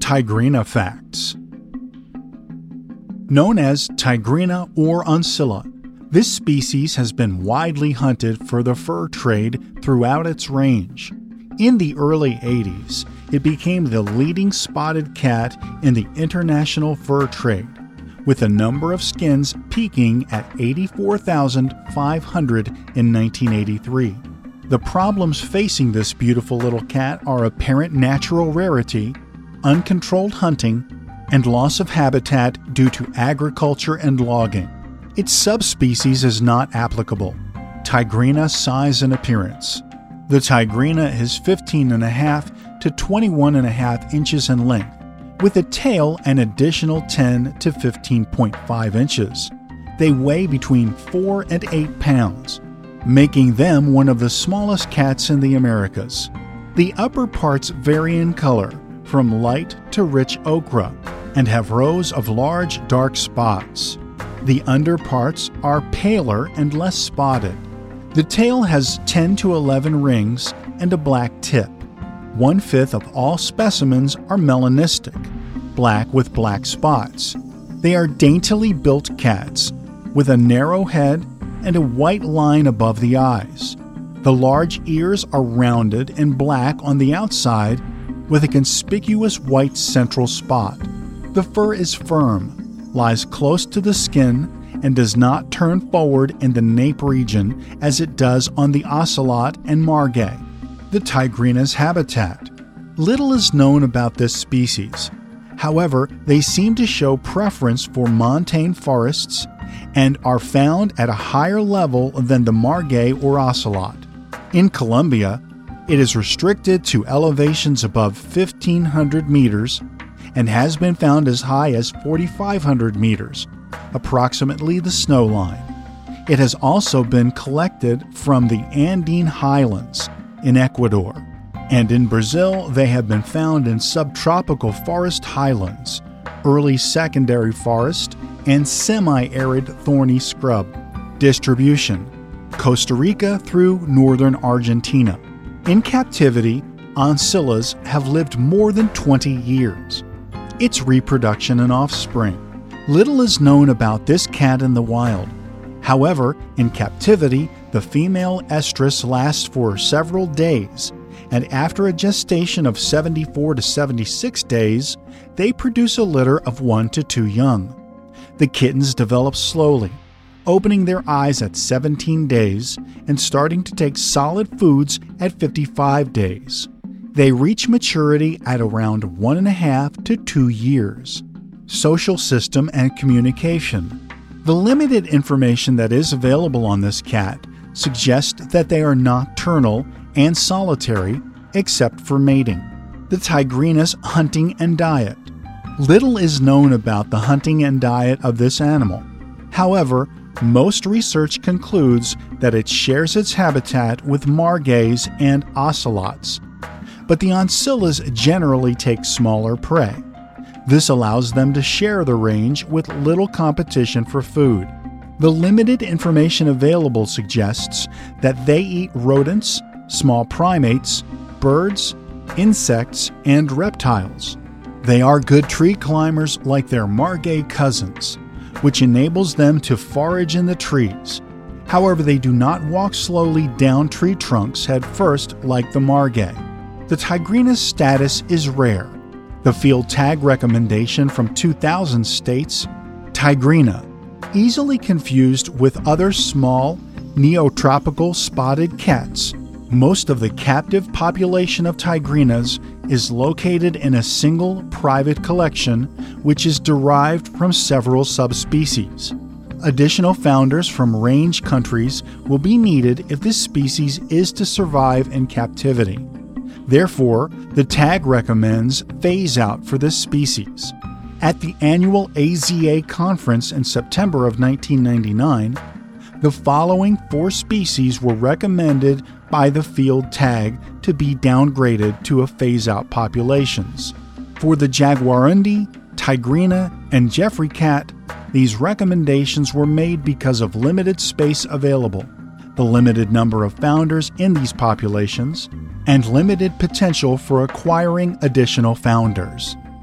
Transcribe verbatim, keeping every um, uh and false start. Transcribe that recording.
Tigrina facts. Known as Tigrina or Ancilla, this species has been widely hunted for the fur trade throughout its range. In the early eighties, it became the leading spotted cat in the international fur trade, with a number of skins peaking at eighty-four thousand five hundred in nineteen eighty-three. The problems facing this beautiful little cat are apparent natural rarity, uncontrolled hunting, and loss of habitat due to agriculture and logging. Its subspecies is not applicable. Tigrina size and appearance. The Tigrina is fifteen and a half to twenty-one and a half inches in length, with a tail an additional ten to fifteen point five inches. They weigh between four and eight pounds, making them one of the smallest cats in the Americas. The upper parts vary in color, from light to rich ochre, and have rows of large dark spots. The underparts are paler and less spotted. The tail has ten to eleven rings and a black tip. One-fifth of all specimens are melanistic, black with black spots. They are daintily built cats, with a narrow head and a white line above the eyes. The large ears are rounded and black on the outside, with a conspicuous white central spot. The fur is firm, lies close to the skin, and does not turn forward in the nape region as it does on the ocelot and margay. The Tigrina's habitat. Little is known about this species. However, they seem to show preference for montane forests and are found at a higher level than the margay or ocelot. In Colombia, it is restricted to elevations above fifteen hundred meters and has been found as high as forty-five hundred meters, approximately the snow line. It has also been collected from the Andean highlands in Ecuador, and in Brazil they have been found in subtropical forest highlands, early secondary forest, and semi-arid thorny scrub. Distribution: Costa Rica through northern Argentina. In captivity, Ancillas have lived more than twenty years. Its reproduction and offspring. Little is known about this cat in the wild. However, in captivity, the female estrus lasts for several days, and after a gestation of seventy-four to seventy-six days, they produce a litter of one to two young. The kittens develop slowly, opening their eyes at seventeen days and starting to take solid foods at fifty-five days. They reach maturity at around one and a half to two years. Social system and communication. The limited information that is available on this cat suggests that they are nocturnal and solitary, except for mating. The Tigrina's hunting and diet. Little is known about the hunting and diet of this animal. However, most research concludes that it shares its habitat with margays and ocelots, but the Ancillas generally take smaller prey. This allows them to share the range with little competition for food. The limited information available suggests that they eat rodents, small primates, birds, insects, and reptiles. They are good tree climbers like their margay cousins, which enables them to forage in the trees. However, they do not walk slowly down tree trunks head first like the margay. The Tigrina's status is rare. The field tag recommendation from two thousand states, Tigrina, easily confused with other small, neotropical spotted cats. Most of the captive population of Tigrinas is located in a single private collection, which is derived from several subspecies. Additional founders from range countries will be needed if this species is to survive in captivity. Therefore, the tag recommends phase out for this species. At the annual A Z A conference in September of nineteen ninety-nine, the following four species were recommended by the field tag to be downgraded to a phase-out populations. For the Jaguarundi, Tigrina, and Jeffrey cat, these recommendations were made because of limited space available, the limited number of founders in these populations, and limited potential for acquiring additional founders.